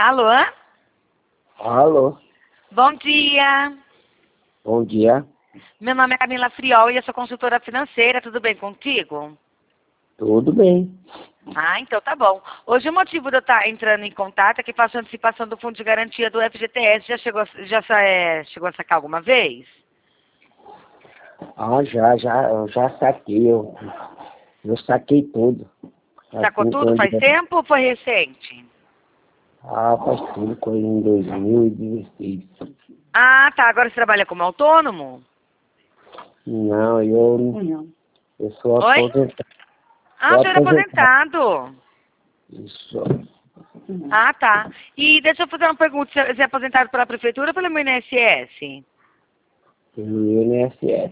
Alô? Alô, Bom dia. bom dia. Meu nome é Camila Friol e eu sou consultora financeira. Tudo bem contigo? Tudo bem? Ah, então tá bom. Hoje o motivo de eu estar entrando em contato é que faço antecipação do fundo de garantia do FGTS. Chegou a sacar alguma vez? Eu já saquei, eu saquei tudo. Há Sacou 5 tudo anos, faz tempo ou foi recente? faz tudo, foi em 2016. Ah, tá. Agora você trabalha como autônomo? Não, eu sou Oi? aposentado. Ah, Sou o senhor é aposentado. aposentado. Isso, Ah, tá. E deixa eu fazer uma pergunta. Você é aposentado pela prefeitura ou pelo INSS? pelo INSS.